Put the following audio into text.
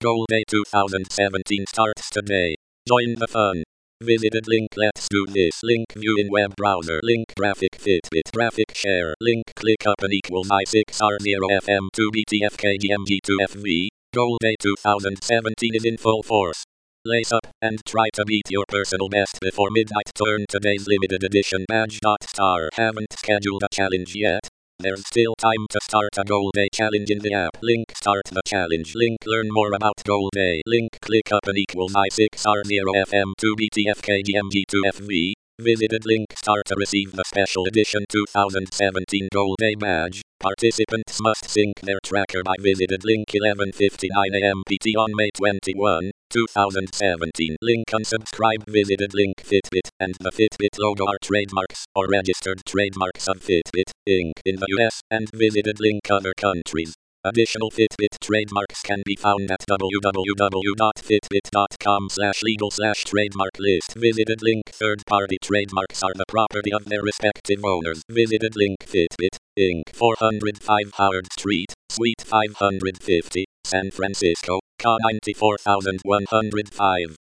Goal Day 2017 starts today. Join the fun. Visited link. Let's do this. Link view in web browser. Link graphic Fitbit graphic share. Link click up and equals I6R0FM2BTFKGMG2FV. Goal Day 2017 is in full force. Lace up and try to beat your personal best before midnight. Turn today's limited edition badge. Star haven't scheduled a challenge yet. There's still time to start a Goal Day challenge in the app. Link start the challenge. Link learn more about Goal Day. Link click up and equals I6R0FM2BTFKGMG2FV. Visited link start to receive the special edition 2017 Goal Day badge. Participants must sync their tracker by visited link 11:59 a.m. PT on May 21, 2017. Link unsubscribe. Visited link Fitbit and the Fitbit logo are trademarks or registered trademarks of Fitbit, Inc. in the US and visited link other countries. Additional Fitbit trademarks can be found at www.fitbit.com/legal/trademark list. Visited link third-party trademarks are the property of their respective owners. Visited link Fitbit, Inc. 405 Howard Street, Suite 550, San Francisco, CA 94105.